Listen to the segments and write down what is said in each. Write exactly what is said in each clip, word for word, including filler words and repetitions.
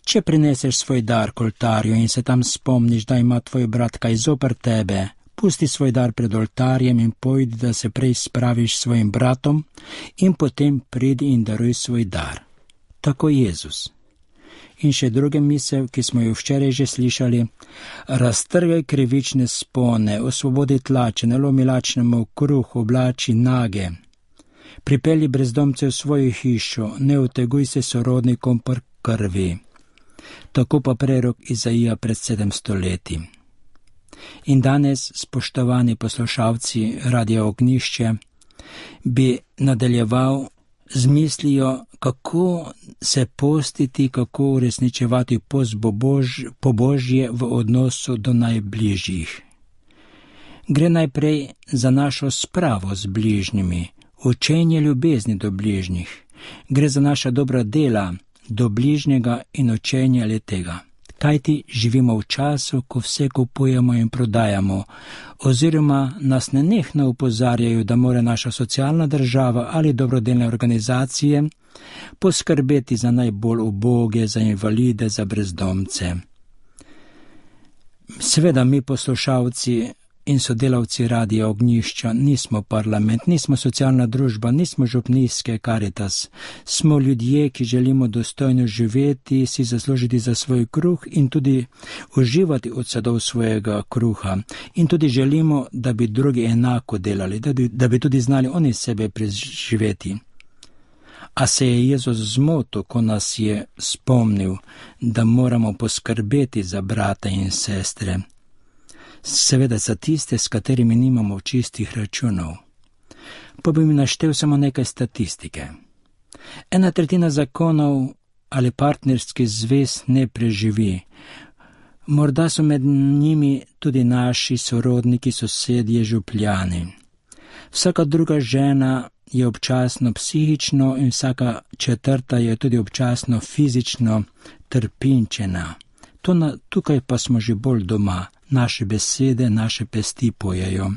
Če prineseš svoj dar k oltarju in se tam spomniš, da ima tvoj brat kaj zoper tebe, pusti svoj dar pred oltarjem in pojdi, da se prej spraviš s svojim bratom in potem pridi in daruj svoj dar. Tako Jezus. In še druge misel, ki smo jo včeraj že slišali, raztrgaj krivične spone, osvobodi tlače, ne lomi lačnemu kruh, oblači nage. Pripelji brezdomce v svojo hišo, ne uteguj se sorodnikom po krvi. Tako pa prerok Izaija pred sedemsto leti. In danes, spoštovani poslušalci Radia Ognjišče, bi nadaljeval z mislijo, kako se postiti, kako uresničevati post pobožje v odnosu do najbližjih. Gre najprej za našo spravo z bližnjimi, učenje ljubezni do bližnjih. Gre za naša dobra dela do bližnjega in učenje le-tega. Kajti živimo v času, ko vse kupujemo in prodajamo, oziroma nas nenehno opozarjajo, da mora naša socialna država ali dobrodelne organizacije poskrbeti za najbolj uboge, za invalide, za brezdomce. Seveda mi poslušalci in sodelavci Radia Ognjišča nismo parlament, nismo socialna družba, nismo župnijske Karitas. Smo ljudje, ki želimo dostojno živeti, si zaslužiti za svoj kruh in tudi uživati od sadov svojega kruha. In tudi želimo, da bi drugi enako delali, da bi, da bi tudi znali oni sebe preživeti. A se je Jezus zmotil, ko nas je spomnil, da moramo poskrbeti za brata in sestre. Seveda za tiste, s katerimi nimamo čistih računov. Pa bi mi naštel samo nekaj statistike. Ena tretjina zakonov ali partnerskih zvez ne preživi. Morda so med njimi tudi naši sorodniki, sosedje, župljani. Vsaka druga žena je občasno psihično in vsaka četrta je tudi občasno fizično trpinčena. To na, tukaj pa smo že bolj doma. Naše besede, naše pesti pojejo.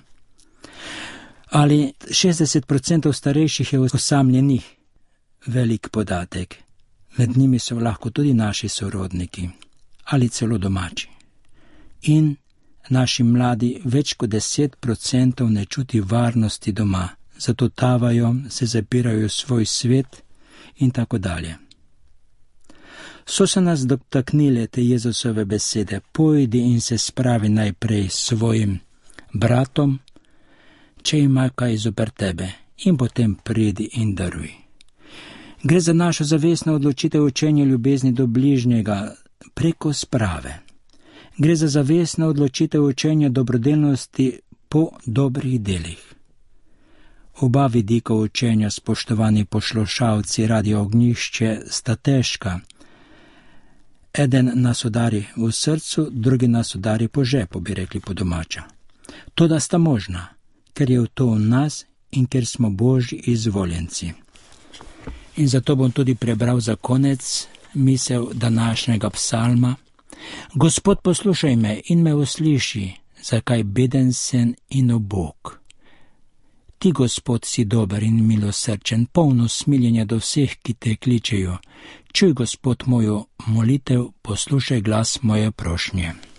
Ali šestdeset odstotkov starejših je osamljenih, velik podatek. Med njimi so lahko tudi naši sorodniki ali celo domači. In naši mladi več kot deset odstotkov ne čuti varnosti doma, zato tavajo, se zapirajo v svoj svet in tako dalje. So se nas dotaknile te Jezusove besede, pojdi in se spravi najprej s svojim bratom, če ima kaj zoper tebe, in potem pridi in daruj. Gre za našo zavestno odločitev učenja ljubezni do bližnjega preko sprave. Gre za zavestno odločitev učenja dobrodelnosti po dobrih delih. Oba vidika učenja, spoštovani poslušalci Radia Ognjišče, sta težka. Eden nas udari v srcu, drugi nas udari po žepu, bi rekli po domača. Toda sta možna, ker je to v nas in ker smo Božji izvoljenci. In zato bom tudi prebral za konec misel današnjega psalma. Gospod, poslušaj me in me usliši, zakaj beden sem in ubog. Ti, Gospod, si dober in milosrčen, polno smiljenja do vseh, ki te kličejo. Čuj, Gospod, mojo molitev, poslušaj glas moje prošnje.